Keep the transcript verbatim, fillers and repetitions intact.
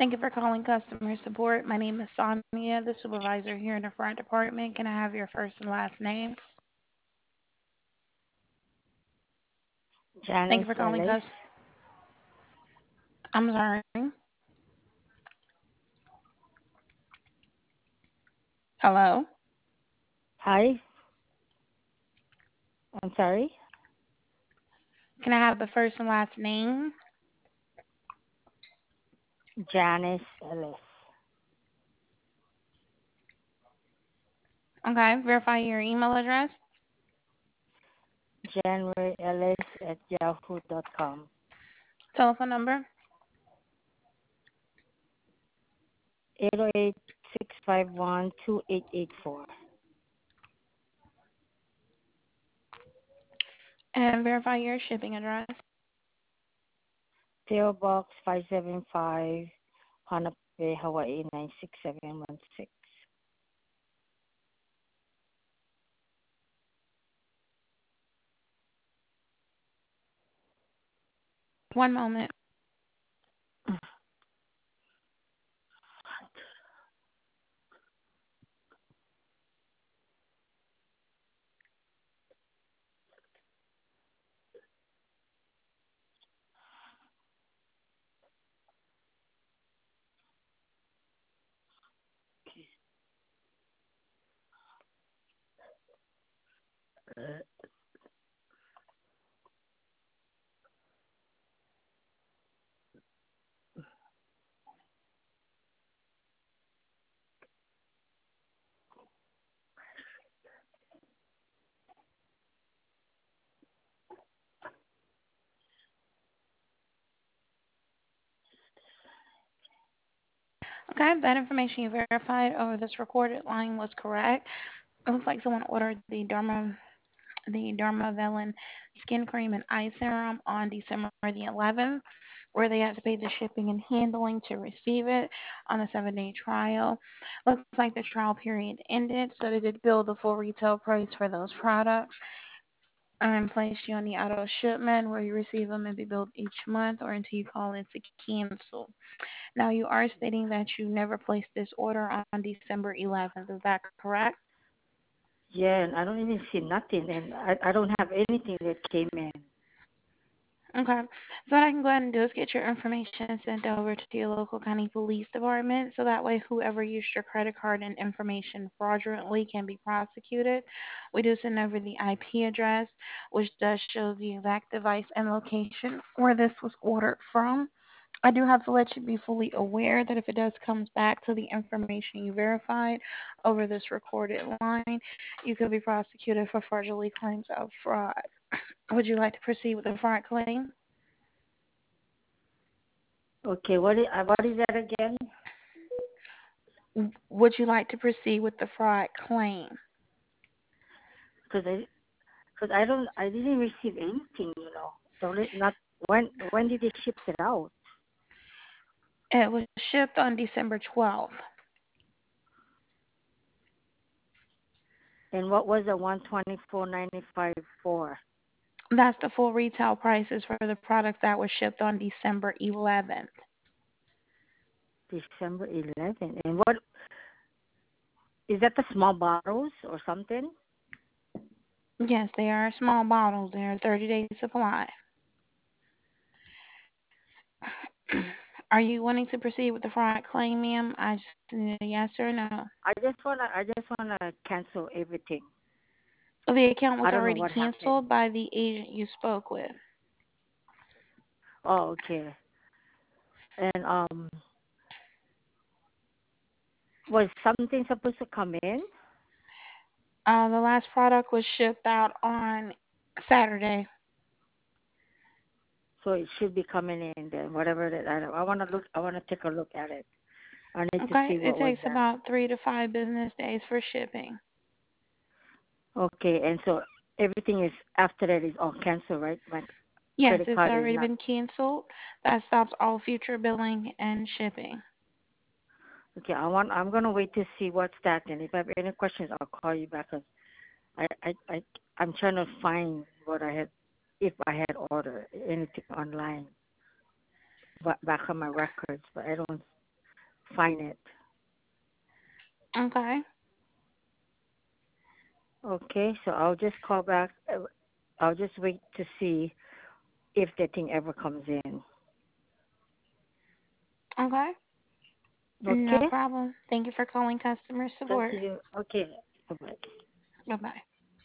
Thank you for calling customer support. My name is Sonia, the supervisor here in the front department. Can I have your first and last name? Thank you Janice for calling Ellis. us. I'm sorry. Hello. Hi, I'm sorry. Can I have the first and last name? Janice Ellis. Okay. Verify your email address. January Ellis at yahoo dot com. Telephone number. eight zero eight six five one two eight eight four. And verify your shipping address. P O Box five seven five, Hanape, Hawaii nine six seven one six. One moment. Okay. That information you verified over this recorded line was correct. It looks like someone ordered the Derma the Dermavalin skin cream and eye serum on December the eleventh, where they had to pay the shipping and handling to receive it on a seven day trial. Looks like the trial period ended, so they did bill the full retail price for those products and place you on the auto shipment where you receive them and be billed each month or until you call in to cancel. Now, you are stating that you never placed this order on December eleventh. Is that correct? Yeah, and I don't even see nothing, and I, I don't have anything that came in. Okay. So what I can go ahead and do is get your information sent over to your local county police department so that way whoever used your credit card and information fraudulently can be prosecuted. We do send over the I P address, which does show the exact device and location where this was ordered from. I do have to let you be fully aware that if it does comes back to the information you verified over this recorded line, you could be prosecuted for fraudulent claims of fraud. Would you like to proceed with the fraud claim? Okay, what is, uh, what is that again? Would you like to proceed with the fraud claim? Because I, cause I don't, I didn't receive anything, you know. Don't it, not when, when did they ship it out? It was shipped on December twelfth. And what was the one twenty four ninety five for? That's the full retail prices for the products that were shipped on December eleventh. December eleventh. And what is that? The small bottles or something? Yes, they are small bottles. They're a thirty day supply. Are you wanting to proceed with the fraud claim, ma'am? I just need a yes or no. I just wanna, I just wanna cancel everything. The account was I don't know already what happened. canceled by the agent you spoke with. Oh, okay. And um, was something supposed to come in? Uh, the last product was shipped out on Saturday. So it should be coming in then. Whatever that I, don't- I wanna look. I wanna take a look at it. I need to Okay, see it what was takes that. about three to five business days for shipping. Okay, and so everything is after that is all canceled, right? My Yes, credit it's card is already not. been canceled. That stops all future billing and shipping. Okay, I want. I'm gonna wait to see what's that, and if I have any questions, I'll call you back. 'Cause I, I, I, I'm trying to find what I had, if I had ordered anything online, but back on my records, but I don't. find it. Okay. Okay, so I'll just call back. uh, I'll just wait to see if the thing ever comes in. Okay. No Okay? problem. Thank you for calling customer Thank support. you. Okay. Bye bye. Bye bye.